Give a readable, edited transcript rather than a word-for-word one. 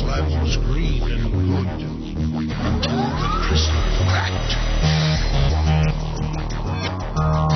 slime was green and good until the crystal cracked.